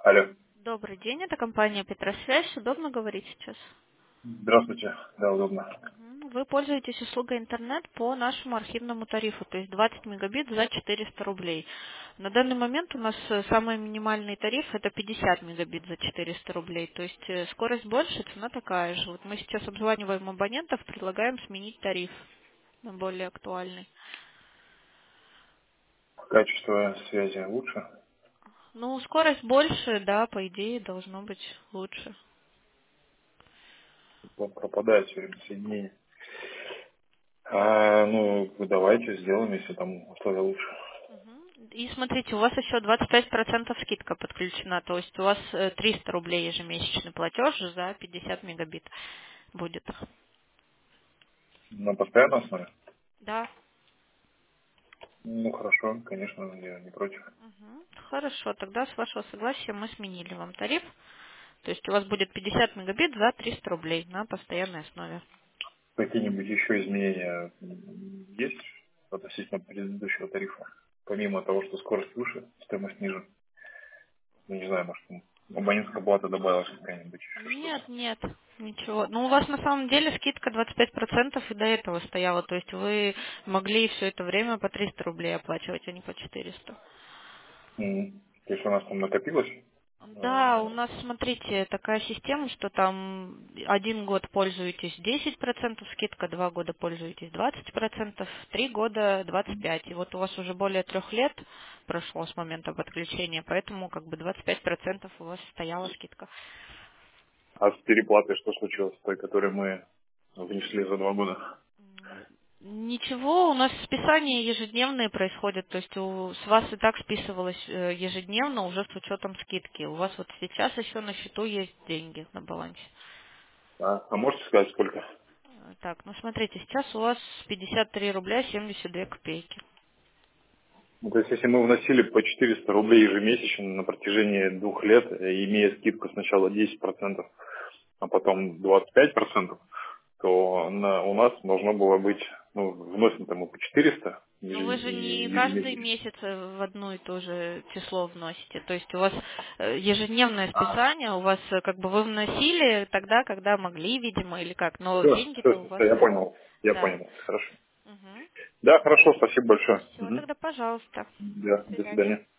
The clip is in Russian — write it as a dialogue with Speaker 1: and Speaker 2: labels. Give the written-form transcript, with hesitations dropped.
Speaker 1: Алло.
Speaker 2: Добрый день, это компания Петросвязь. Удобно говорить сейчас?
Speaker 1: Здравствуйте. Да, удобно.
Speaker 2: Вы пользуетесь услугой интернет по нашему архивному тарифу, то есть 20 мегабит за 400 рублей. На данный момент у нас самый минимальный тариф это 50 мегабит за 400 рублей, то есть скорость больше, цена такая же. Вот мы сейчас обзваниваем абонентов, предлагаем сменить тариф на более актуальный.
Speaker 1: Качество связи лучше.
Speaker 2: Ну, скорость больше, да, по идее, должно быть лучше.
Speaker 1: Пропадает все время соединение. Ну, вы давайте сделаем, если там условия лучше.
Speaker 2: И смотрите, у вас еще 25% скидка подключена, то есть у вас 300 рублей ежемесячный платеж за 50 мегабит будет.
Speaker 1: На постоянной основе?
Speaker 2: Да.
Speaker 1: Ну, хорошо, конечно, я не против.
Speaker 2: Хорошо, тогда с вашего согласия мы сменили вам тариф. То есть у вас будет 50 мегабит за 300 рублей на постоянной основе.
Speaker 1: Какие-нибудь еще изменения есть относительно предыдущего тарифа? Помимо того, что скорость выше, стоимость ниже. Ну, не знаю, может, абонентская плата добавилась какая-нибудь, еще что-то.
Speaker 2: Нет, нет, ничего. Ну, у вас на самом деле скидка 25% и до этого стояла. То есть вы могли все это время по 300 рублей оплачивать, а не по 400.
Speaker 1: То есть у нас там накопилось?
Speaker 2: Да, у
Speaker 1: Э,
Speaker 2: нас, смотрите, такая система, что там 1 год пользуетесь 10% скидка, 2 года пользуетесь 20%, 3 года 25%. И вот у вас уже более 3 лет прошло с момента подключения, поэтому как бы 25% у вас стояла скидка.
Speaker 1: А с переплатой что случилось, той, которую мы внесли за 2 года?
Speaker 2: Ничего, у нас списания ежедневные происходят, то есть с вас и так списывалось ежедневно уже с учетом скидки. У вас вот сейчас еще на счету есть деньги на балансе.
Speaker 1: А можете сказать, сколько?
Speaker 2: Так, ну смотрите, сейчас у вас 53 рубля 72 копейки.
Speaker 1: Ну, то есть, если мы вносили по 400 рублей ежемесячно на протяжении 2 лет, имея скидку сначала 10%, а потом 25%, то у нас должно было быть, ну, вносим-то мы по 400
Speaker 2: Но вы же не каждый
Speaker 1: ежемесячно.
Speaker 2: месяц в одно и то же число вносите. То есть у вас ежедневное списание, у вас как бы вы вносили тогда, когда могли, видимо, или как. Но
Speaker 1: Все,
Speaker 2: деньги-то у вас,
Speaker 1: я понял. Я
Speaker 2: да.
Speaker 1: понял. Хорошо.
Speaker 2: Угу.
Speaker 1: Да, хорошо, спасибо большое.
Speaker 2: Все, тогда пожалуйста. До
Speaker 1: Да, до
Speaker 2: свидания.
Speaker 1: свидания.